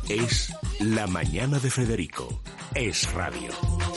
Es La Mañana de Federico. Es radio.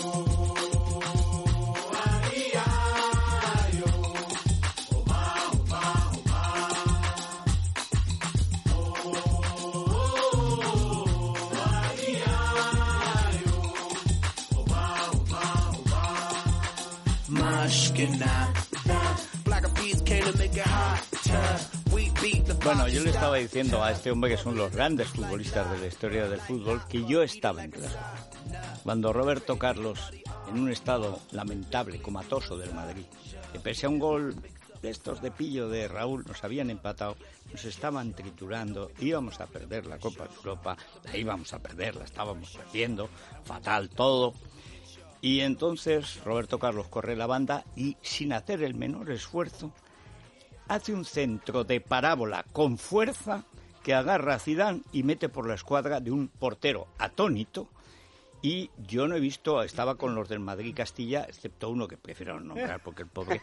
Bueno, yo le estaba diciendo a este hombre, que son los grandes futbolistas de la historia del fútbol, que yo estaba en Glasgow cuando Roberto Carlos, en un estado lamentable, comatoso del Madrid, que pese a un gol de estos de pillo de Raúl, nos habían empatado, nos estaban triturando, íbamos a perder la Copa de Europa, la íbamos a perder, la estábamos perdiendo, fatal todo. Y entonces Roberto Carlos corre la banda y, sin hacer el menor esfuerzo, hace un centro de parábola con fuerza que agarra a Zidane y mete por la escuadra de un portero atónito. Y yo no he visto, estaba con los del Madrid Castilla, excepto uno que prefiero no nombrar porque el pobre,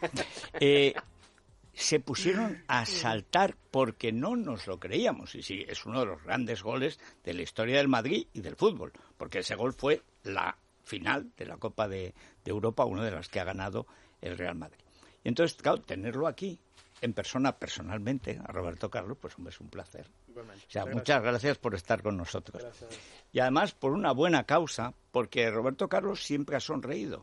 se pusieron a saltar porque no nos lo creíamos. Y sí, es uno de los grandes goles de la historia del Madrid y del fútbol, porque ese gol fue la final de la Copa de Europa, una de las que ha ganado el Real Madrid. Y entonces, claro, tenerlo aquí, en persona, personalmente, a Roberto Carlos, pues hombre, es un placer. Igualmente. O sea, muchas gracias por estar con nosotros. Gracias. Y además por una buena causa, porque Roberto Carlos siempre ha sonreído.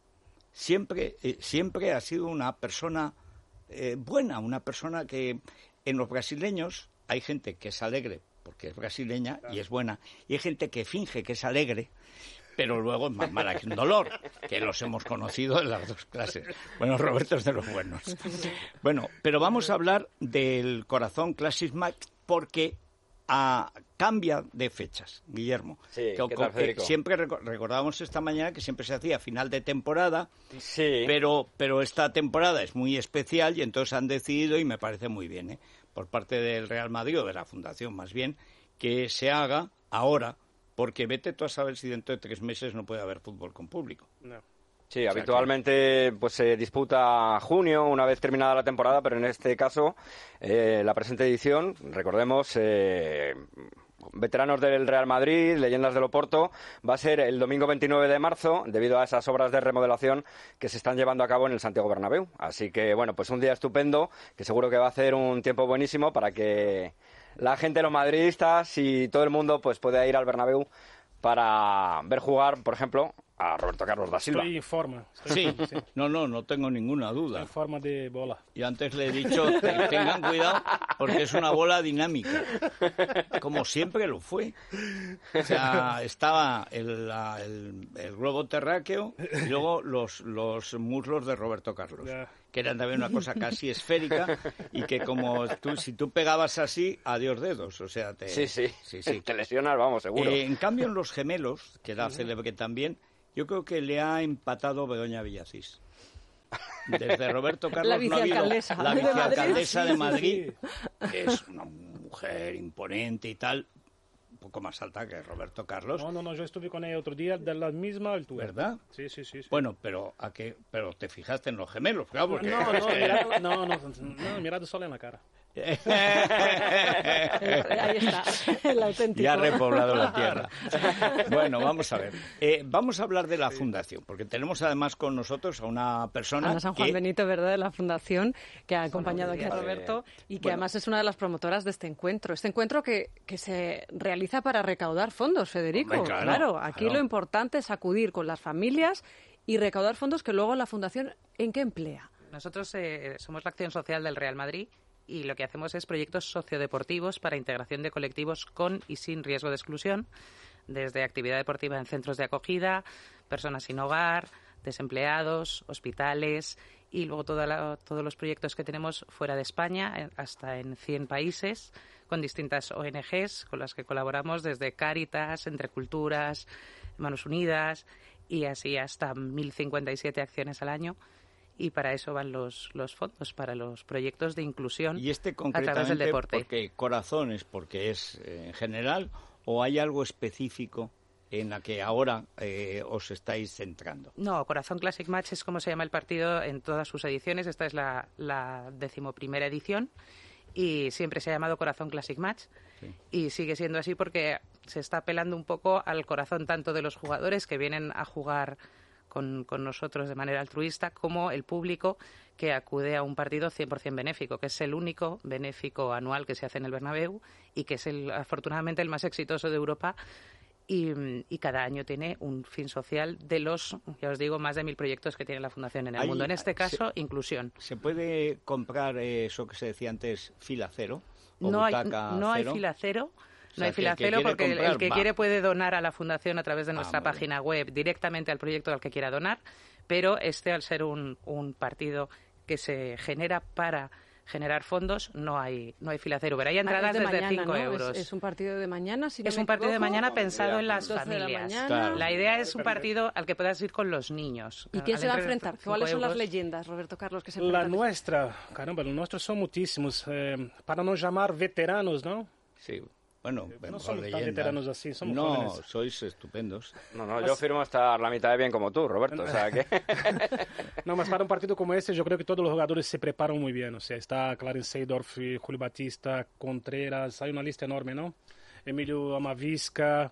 Siempre ha sido una persona buena, una persona que en los brasileños hay gente que es alegre porque es brasileña y es buena, y hay gente que finge que es alegre, pero luego es más mala que un dolor, que los hemos conocido en las dos clases. Bueno, Roberto es de los buenos. Bueno, pero vamos a hablar del Corazón Classic Match porque cambia de fechas, Guillermo. Sí, ¿qué tal, Federico? Siempre recordábamos esta mañana que siempre se hacía a final de temporada, sí, pero esta temporada es muy especial y entonces han decidido, y me parece muy bien, por parte del Real Madrid, o de la Fundación más bien, que se haga ahora, porque vete tú a saber si dentro de 3 meses no puede haber fútbol con público. No. Sí, habitualmente pues se disputa junio, una vez terminada la temporada, pero en este caso, la presente edición, recordemos, veteranos del Real Madrid, leyendas del Oporto, va a ser el domingo 29 de marzo, debido a esas obras de remodelación que se están llevando a cabo en el Santiago Bernabéu. Así que, bueno, pues un día estupendo, que seguro que va a hacer un tiempo buenísimo para que la gente, los madridistas y todo el mundo pues pueda ir al Bernabéu para ver jugar, por ejemplo, a Roberto Carlos da Silva. Estoy en forma. Sí, no tengo ninguna duda. En forma de bola. Y antes le he dicho, tengan cuidado, porque es una bola dinámica, como siempre lo fue. O sea, estaba el globo terráqueo y luego los muslos de Roberto Carlos, que eran también una cosa casi esférica y que como si tú pegabas así, adiós dedos, o sea, Sí. Te lesionas, vamos, seguro. En cambio, en los gemelos, que era célebre también, yo creo que le ha empatado Begoña Villacís. Desde Roberto Carlos la vicealcaldesa, no ha habido la vicealcaldesa de Madrid, que es una mujer imponente y tal, un poco más alta que Roberto Carlos. No, yo estuve con ella otro día de la misma altura. ¿Verdad? Sí. Bueno, pero te fijaste en los gemelos, claro, porque... No, mirado solo en la cara. Ahí está, el auténtico. Ya ha repoblado la tierra. Bueno, vamos a ver. Vamos a hablar de la Fundación, porque tenemos además con nosotros a una persona Ana San Juan Benito, ¿verdad?, de la Fundación, que ha acompañado aquí a Roberto y que además es una de las promotoras de este encuentro. Este encuentro que se realiza para recaudar fondos, Federico. Hombre, claro. Aquí lo importante es acudir con las familias y recaudar fondos que luego la Fundación, ¿en qué emplea? Nosotros somos la acción social del Real Madrid y lo que hacemos es proyectos sociodeportivos para integración de colectivos con y sin riesgo de exclusión, desde actividad deportiva en centros de acogida, personas sin hogar, desempleados, hospitales y luego todos los proyectos que tenemos fuera de España, hasta en 100 países, con distintas ONGs con las que colaboramos, desde Cáritas, Entre Culturas, Manos Unidas y así hasta 1.057 acciones al año. Y para eso van los fondos, para los proyectos de inclusión y a través del deporte. Porque corazones, porque es en general, o hay algo específico en la que ahora os estáis centrando. No, Corazón Classic Match es como se llama el partido en todas sus ediciones. Esta es la 11ª edición y siempre se ha llamado Corazón Classic Match. Sí. Y sigue siendo así porque se está apelando un poco al corazón tanto de los jugadores que vienen a jugar con nosotros de manera altruista, como el público que acude a un partido 100% benéfico, que es el único benéfico anual que se hace en el Bernabéu y que es afortunadamente el más exitoso de Europa. Y cada año tiene un fin social de los, ya os digo, más de 1.000 proyectos que tiene la Fundación en el mundo. En este caso, inclusión. ¿Se puede comprar eso que se decía antes, fila cero? No hay fila cero. No hay fila cero porque el que quiere puede donar a la Fundación a través de nuestra página web directamente al proyecto al que quiera donar, pero al ser un partido que se genera para generar fondos, no hay fila cero. Pero hay entradas desde mañana, 5 euros. Es un partido de mañana, si no es un partido de mañana pensado en las familias. Claro. La idea es un partido al que puedas ir con los niños. ¿Y quién se va a enfrentar? ¿Cuáles son las leyendas, Roberto Carlos, que se enfrentan? La nuestra, caramba, los nuestros son muchísimos. Para no llamar veteranos, ¿no? Sí. Bueno, no somos tan veteranos así, somos jóvenes. Sois estupendos. No, yo firmo estar la mitad de bien como tú, Roberto. O sea que... No, mas para un partido como este, yo creo que todos los jugadores se preparan muy bien. O sea, está Clarence Seedorf, Julio Batista, Contreras, hay una lista enorme, ¿no? Emilio Amavisca,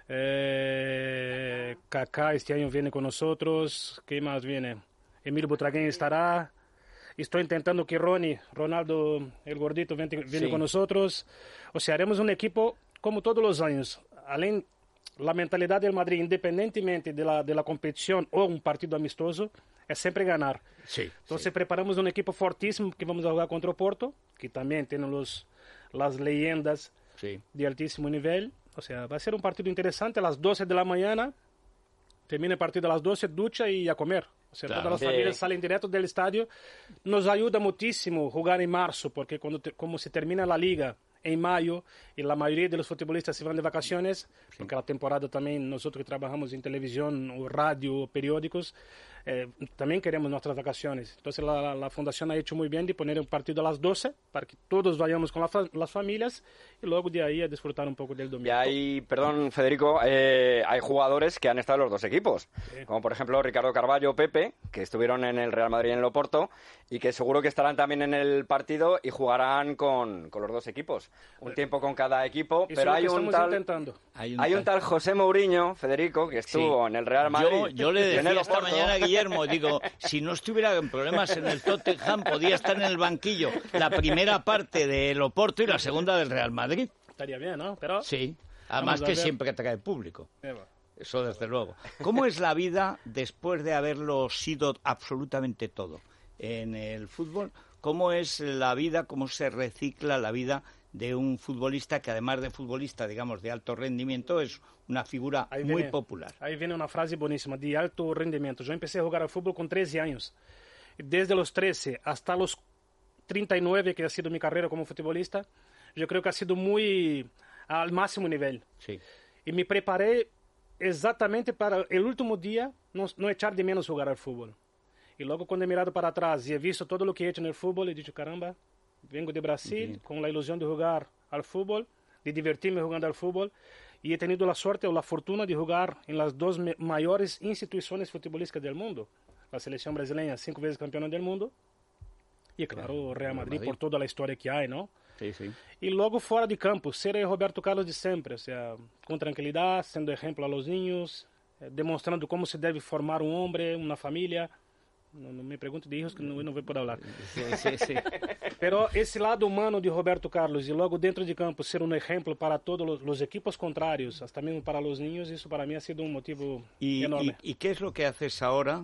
Kaká este año viene con nosotros. ¿Qué más viene? Emilio Butragueño estará. Estoy intentando que Ronaldo, el gordito, viene con nosotros. O sea, haremos un equipo como todos los años. Além, la mentalidad del Madrid, independientemente de la competición o un partido amistoso, es siempre ganar. Sí, Entonces preparamos un equipo fortísimo que vamos a jugar contra o Porto, que también tiene las leyendas de altísimo nivel. O sea, va a ser un partido interesante a las 12 de la mañana. Termina el partido a las 12, ducha y a comer. O sea, todas las familias salen directo del estadio. Nos ayuda muchísimo jugar en marzo, porque como se termina la liga en mayo y la mayoría de los futbolistas se van de vacaciones, porque la temporada también, nosotros que trabajamos en televisión o radio o periódicos, también queremos nuestras vacaciones. Entonces la Fundación ha hecho muy bien de poner un partido a las 12 para que todos vayamos con las familias y luego de ahí a disfrutar un poco del domingo. Y hay, perdón Federico, hay jugadores que han estado en los dos equipos, como por ejemplo Ricardo Carballo, Pepe, que estuvieron en el Real Madrid y en el Oporto y que seguro que estarán también en el partido y jugarán con los dos equipos. Un tiempo con cada equipo, pero hay un tal José Mourinho, Federico, que estuvo en el Real Madrid. Yo le decía esta mañana a Guillermo, digo, si no estuviera en problemas en el Tottenham, podía estar en el banquillo la primera parte del Oporto y la segunda del Real Madrid. Estaría bien, ¿no? Pero sí, además que siempre trae público. Eso desde luego. ¿Cómo es la vida después de haberlo sido absolutamente todo en el fútbol? ¿Cómo es la vida, cómo se recicla la vida de un futbolista que además de futbolista, digamos, de alto rendimiento, es una figura muy popular? Ahí viene una frase buenísima, de alto rendimiento. Yo empecé a jugar al fútbol con 13 años. Desde los 13 hasta los 39, que ha sido mi carrera como futbolista, yo creo que ha sido muy al máximo nivel. Sí. Y me preparé exactamente para el último día no echar de menos jugar al fútbol. Y luego cuando he mirado para atrás y he visto todo lo que he hecho en el fútbol, he dicho, caramba, vengo de Brasil con la ilusión de jugar al fútbol, de divertirme jugando al fútbol, y he tenido la suerte o la fortuna de jugar en las dos mayores instituciones futbolísticas del mundo. La selección brasileña, 5 veces campeona del mundo, y claro, Real Madrid por toda la historia que hay, ¿no? Sí, sí. Y luego fuera de campo, ser el Roberto Carlos de siempre, o sea, con tranquilidad, siendo ejemplo a los niños, demostrando cómo se debe formar un hombre, una familia. No me pregunte de hijos que no voy a poder hablar. Sí. Pero ese lado humano de Roberto Carlos y luego dentro de campo ser un ejemplo para todos los equipos contrarios, hasta mismo para los niños, eso para mí ha sido un motivo enorme. ¿Y qué es lo que haces ahora,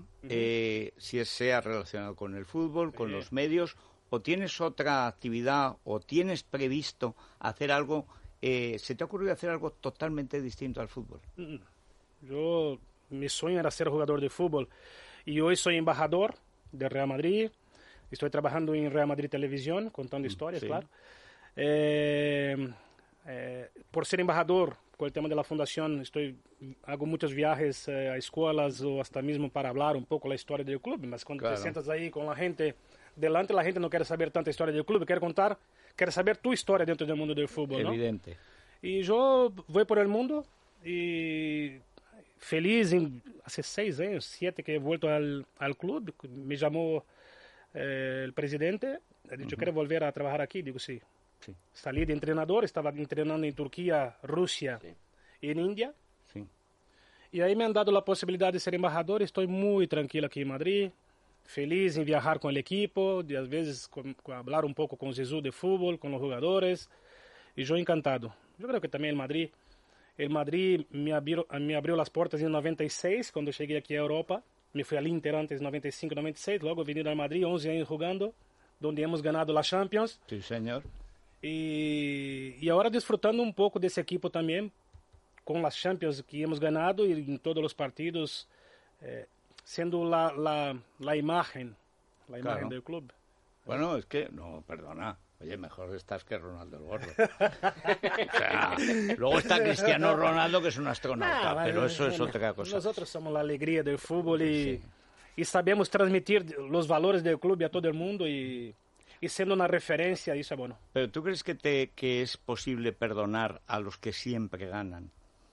si sea relacionado con el fútbol, con los medios, o tienes otra actividad, o tienes previsto hacer algo, se te ha ocurrido hacer algo totalmente distinto al fútbol? Mi sueño era ser jugador de fútbol. Y hoy soy embajador de Real Madrid. Estoy trabajando en Real Madrid Televisión, contando historias, claro. Por ser embajador, con el tema de la fundación, hago muchos viajes a escuelas o hasta mismo para hablar un poco la historia del club. Mas cuando te sientas ahí con la gente delante, la gente no quiere saber tanta historia del club, quiere saber tu historia dentro del mundo del fútbol, ¿no? Evidente. Y yo voy por el mundo y... feliz, hace 6 años, 7 que he vuelto al club, me llamó el presidente, he dicho, ¿quieres volver a trabajar aquí? Digo, sí. Salí de entrenador, estaba entrenando en Turquía, Rusia en India. Sí. Y ahí me han dado la posibilidad de ser embajador. Estoy muy tranquilo aquí en Madrid, feliz en viajar con el equipo, de a veces hablar un poco con Jesús de fútbol, con los jugadores. Y yo encantado. Yo creo que también el Madrid me abrió las puertas en 96, cuando llegué aquí a Europa. Me fui al Inter antes, 95, 96. Luego venido al Madrid, 11 años jugando, donde hemos ganado la Champions. Sí, señor. Y ahora disfrutando un poco de ese equipo también, con las Champions que hemos ganado y en todos los partidos, siendo la imagen Claro. del club. Bueno, es que, no, perdona. Oye, mejor estás que Ronaldo el Gordo. O sea, luego está Cristiano Ronaldo, que es un astronauta, pero eso es otra cosa. Nosotros somos la alegría del fútbol y, Sí. y sabemos transmitir los valores del club a todo el mundo y siendo una referencia, eso es bueno. Pero ¿tú crees que es posible perdonar a los que siempre ganan?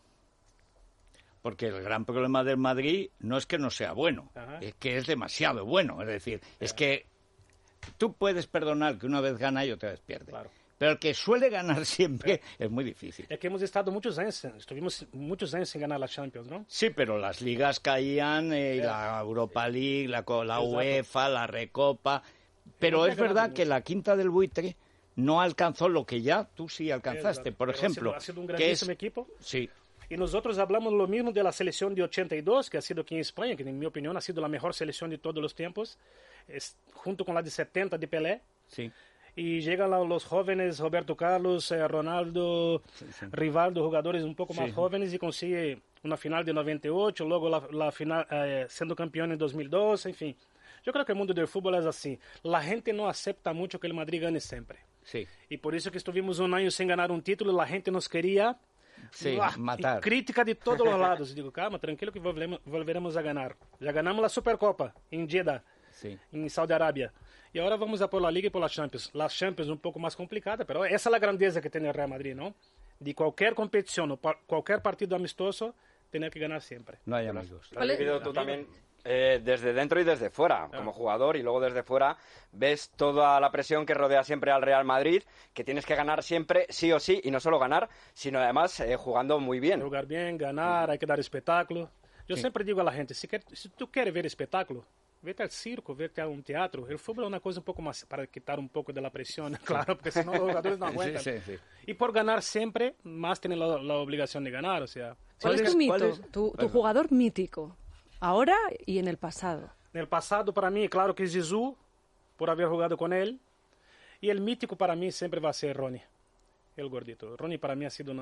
Porque el gran problema del Madrid no es que no sea bueno, Ajá. es que es demasiado bueno. Es decir, es que tú puedes perdonar que una vez gana y otra vez pierde. Claro. Pero el que suele ganar siempre es muy difícil. Es que estuvimos muchos años sin ganar la Champions, ¿no? Sí, pero las ligas caían, la Europa League, la UEFA, la Recopa. Pero no es verdad ganamos que la quinta del buitre no alcanzó lo que ya tú sí alcanzaste. Exacto. Por Pero ejemplo, ha sido un que es... grandísimo equipo. Sí, Y nosotros hablamos lo mismo de la selección de 82, que ha sido aquí en España, que en mi opinión ha sido la mejor selección de todos los tiempos, junto con la de 70 de Pelé. sí. Y llegan los jóvenes, Roberto Carlos, Ronaldo, Rivaldo, jugadores un poco más jóvenes, y consigue una final de 98, luego la final siendo campeón en 2002, en fin. Yo creo que el mundo del fútbol es así. La gente no acepta mucho que el Madrid gane siempre. Sí, Y por eso que estuvimos un año sin ganar un título, la gente nos quería sí, ¡buah! matar. Y crítica de todos los lados. Y digo, calma, tranquilo que volveremos a ganar. Ya ganamos la Supercopa en Jeddah, Sí. en Saudi Arabia. Y ahora vamos a por la Liga y por la Champions. La Champions un poco más complicada, pero esa es la grandeza que tiene el Real Madrid, ¿no? De cualquier competición o cualquier partido amistoso, tener que ganar siempre. No hay amigos. Lo has vivido tú también desde dentro y desde fuera, como jugador, y luego desde fuera ves toda la presión que rodea siempre al Real Madrid, que tienes que ganar siempre, sí o sí, y no solo ganar, sino además jugando muy bien. Jugar bien, ganar, hay que dar espectáculo. Yo siempre digo a la gente, si tú quieres ver espectáculo, vete al circo, vete a un teatro. El fútbol es una cosa un poco más para quitar un poco de la presión, claro, porque si no los jugadores no aguantan. Sí. Y por ganar siempre, más tienen la obligación de ganar, o sea. ¿Cuál es tu mito? Tu Bueno. jugador mítico, ahora y en el pasado. En el pasado, para mí, claro que es Jesús, por haber jugado con él. Y el mítico para mí siempre va a ser Ronnie, el gordito. Ronnie para mí ha sido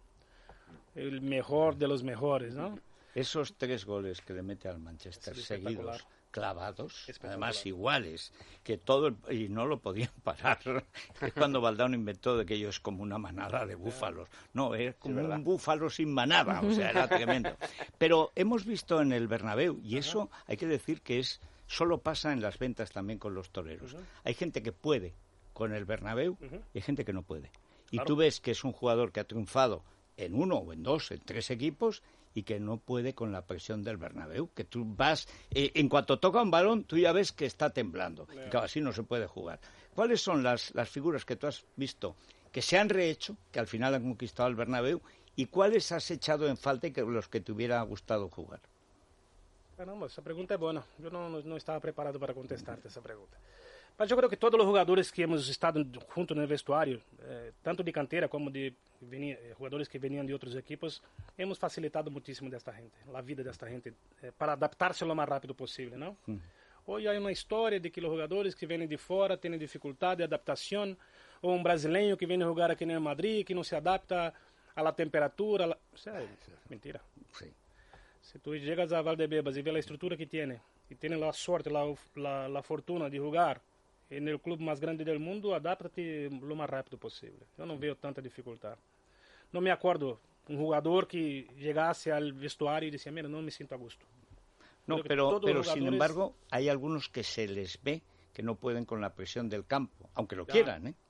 el mejor de los mejores, ¿no? Esos 3 goles que le mete al Manchester Es espectacular. seguidos, clavados, Espectacular. además iguales, que y no lo podían parar. Es cuando Valdano inventó de que ellos es como una manada de búfalos. No, es como un búfalo sin manada, o sea, era tremendo. Pero hemos visto en el Bernabéu, y eso hay que decir que solo pasa en las ventas también con los toreros. Hay gente que puede con el Bernabéu y hay gente que no puede. Y Claro. tú ves que es un jugador que ha triunfado en 1 o en 2, en 3 equipos, y que no puede con la presión del Bernabéu, que tú vas, en cuanto toca un balón, tú ya ves que está temblando, y claro, así no se puede jugar. ¿Cuáles son las figuras que tú has visto que se han rehecho, que al final han conquistado el Bernabéu, y cuáles has echado en falta y que los que te hubiera gustado jugar? Caramba, esa pregunta es buena. Yo no estaba preparado para contestarte esa pregunta. Pero yo creo que todos los jugadores que hemos estado juntos en el vestuario, tanto de cantera como de jugadores que venían de otros equipos, hemos facilitado muchísimo de esta gente, la vida de esta gente, para adaptarse lo más rápido posible, ¿no? Hoy hay una historia de que los jugadores que vienen de fuera tienen dificultad de adaptación, o un brasileño que viene a jugar aquí en el Madrid, que no se adapta a la temperatura. O sea, es mentira. Sí. Si tú llegas a Valdebebas y ves la estructura que tiene, y tienes la suerte, la fortuna de jugar en el club más grande del mundo, adáptate lo más rápido posible. Yo no veo tanta dificultad. No me acuerdo un jugador que llegase al vestuario y decía, mira, no me siento a gusto. No, Creo que pero todos los sin jugadores- embargo, hay algunos que se les ve que no pueden con la presión del campo, aunque lo Ya. quieran, ¿eh?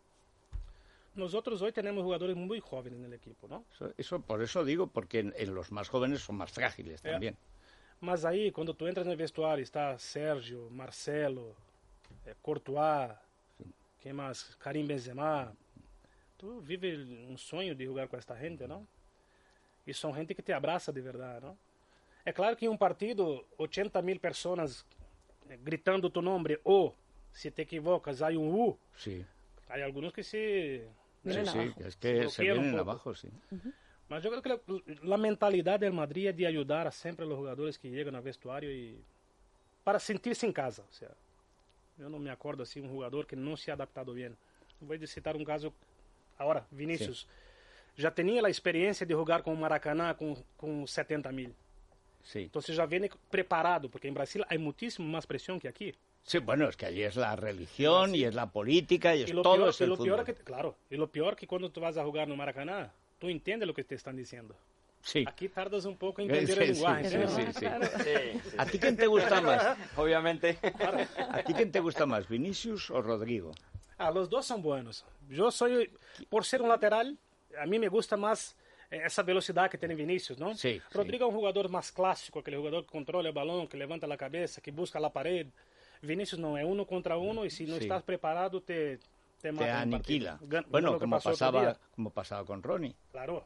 Nosotros hoy tenemos jugadores muy jóvenes en el equipo, ¿no? Eso por eso digo, porque en los más jóvenes son más frágiles también. Mas aí, quando tu entras no vestuário, está Sérgio, Marcelo, Courtois, quem mais? Karim Benzema. Tu vive um sonho de jogar com esta gente, não? Y son gente que te abraza de verdad, ¿no? Es claro que en un partido, 80.000 personas gritando tu nombre, o si te equivocas hay un U. Sí. Hay algunos que sí, es que se vienen abajo, sí. Mas yo creo que la mentalidad del Madrid es de ayudar a siempre a los jugadores que llegan al vestuario y para sentirse en casa. O sea, yo no me acuerdo así un jugador que no se ha adaptado bien. Voy a citar un caso ahora, Vinícius. Sí. Ya tenía la experiencia de jugar con Maracaná con 70.000. Sí. Entonces ya viene preparado, porque en Brasil hay muchísimo más presión que aquí. Sí, bueno, es que allí es la religión y es la política y es todo peor, es el fútbol. Claro, y lo peor que cuando tú vas a jugar no Maracaná, tú entiendes lo que te están diciendo. Sí. Aquí tardas un poco en entender el lenguaje. Sí. ¿A ti quién te gusta más? Obviamente. ¿A ti quién te gusta más, Vinícius o Rodrigo? Los dos son buenos. Yo soy, por ser un lateral, a mí me gusta más esa velocidad que tiene Vinícius, ¿no? Sí. Rodrigo es un jugador más clásico, aquele jugador que controla el balón, que levanta la cabeza, que busca la pared. Vinícius no, es 1 contra 1 y si no estás preparado te mata. Te aniquila. Bueno, como pasaba con Ronnie. Claro,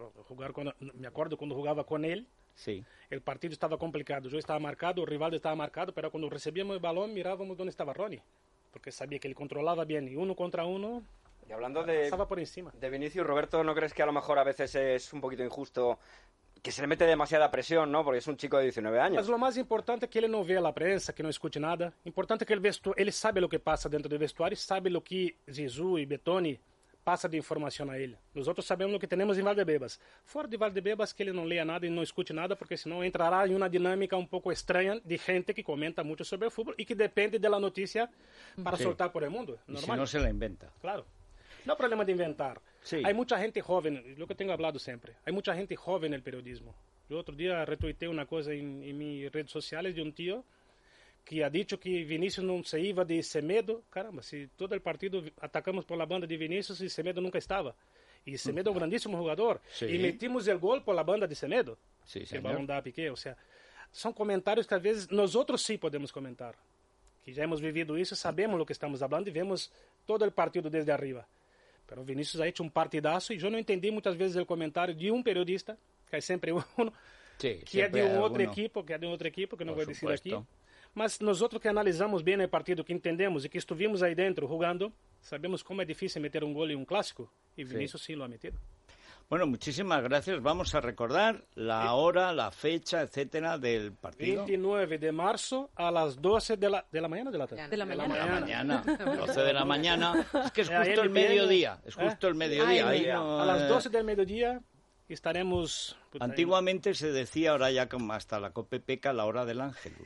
me acuerdo cuando jugaba con él, el partido estaba complicado. Yo estaba marcado, el rival estaba marcado, pero cuando recibíamos el balón mirábamos dónde estaba Ronnie, porque sabía que él controlaba bien y 1 contra 1. Y hablando estaba por encima. De Vinícius, Roberto, ¿no crees que a lo mejor a veces es un poquito injusto que se le mete demasiada presión, ¿no? Porque es un chico de 19 años. Mas lo más importante es que él no vea la prensa, que no escuche nada. Importante que él sabe lo que pasa dentro del vestuario, sabe lo que Zizou y Betoni pasa de información a él. Nosotros sabemos lo que tenemos en Valdebebas. Fuera de Valdebebas, que él no lea nada y no escuche nada, porque senão entrará en una dinámica un poco extraña de gente que comenta mucho sobre el fútbol y que depende de la noticia para soltar por el mundo. Normal. Y si no se la inventa. Claro. No hay problema de inventar. Hay mucha gente joven, lo que tengo hablado siempre, hay mucha gente joven en el periodismo. Yo otro día retuiteé una cosa en mis redes sociales de un tío que ha dicho que Vinícius no se iba de Semedo. Caramba, si todo el partido atacamos por la banda de Vinícius y Semedo nunca estaba. Y Semedo es un grandísimo jugador. Y metimos el gol por la banda de Semedo. El balón da a Piqué. O sea, son comentarios que a veces nosotros sí podemos comentar. Que ya hemos vivido eso, sabemos lo que estamos hablando y vemos todo el partido desde arriba. Pero Vinícius ha hecho un partidazo y yo no entendí muchas veces el comentario de un periodista, que hay siempre uno, que es de un otro equipo, que no voy a decir aquí. Mas nosotros que analizamos bien el partido, que entendemos y que estuvimos ahí dentro jugando, sabemos cómo es difícil meter un gol en un clásico. Y Vinícius sí lo ha metido. Bueno, muchísimas gracias. Vamos a recordar la hora, la fecha, etcétera, del partido. 29 de marzo a las 12 de la mañana o de la tarde. De la mañana. 12 de la mañana. Es que es justo el mediodía. Es justo el mediodía. A las 12 del mediodía estaremos... Antiguamente se decía, ahora ya como hasta la COPE peca, la hora del Ángelus.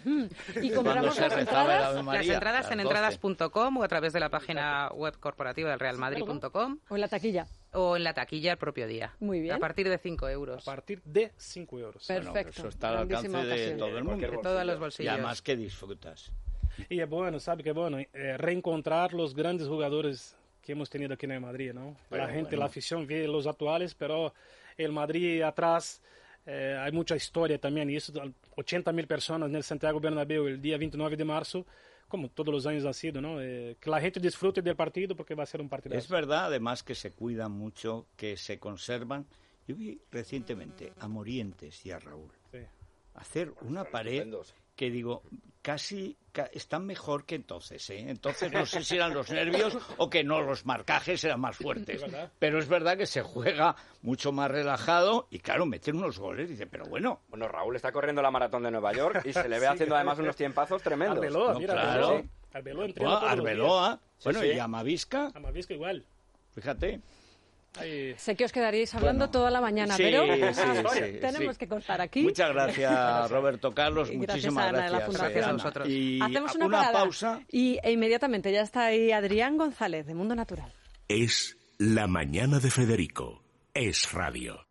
Y compramos las entradas. Las entradas en entradas.com o a través de la página web corporativa del realmadrid.com. O en la taquilla. O en la taquilla el propio día. Muy bien. A partir de 5 euros. A partir de 5 euros. Perfecto. Bueno, eso está al alcance de todo el mundo. De todos los bolsillos. Y además que disfrutas. Y es bueno, ¿sabe qué bueno? Reencontrar los grandes jugadores que hemos tenido aquí en el Madrid, ¿no? La afición ve los actuales, pero el Madrid atrás hay mucha historia también. Y eso, 80.000 personas en el Santiago Bernabéu el día 29 de marzo, como todos los años ha sido, ¿no? Que la gente disfrute del partido porque va a ser un partido. Es verdad, además, que se cuidan mucho, que se conservan. Yo vi recientemente a Morientes y a Raúl hacer una pared que digo, casi están mejor que entonces, ¿eh? Entonces no sé si eran los nervios o que no, los marcajes eran más fuertes. Pero es verdad que se juega mucho más relajado y claro, meten unos goles y dice, pero bueno. Bueno, Raúl está corriendo la maratón de Nueva York y se le ve haciendo además unos tiempazos tremendos. Arbeloa, mira, claro. Arbeloa, bueno, y Amavisca. Amavisca igual. Fíjate. Sé que os quedaríais hablando toda la mañana, pero tenemos que cortar aquí. Muchas gracias, Roberto Carlos. Muchísimas gracias, Ana, de la Fundación. Nosotros. Y hacemos una pausa. E inmediatamente ya está ahí Adrián González, de Mundo Natural. Es La Mañana de Federico. Es radio.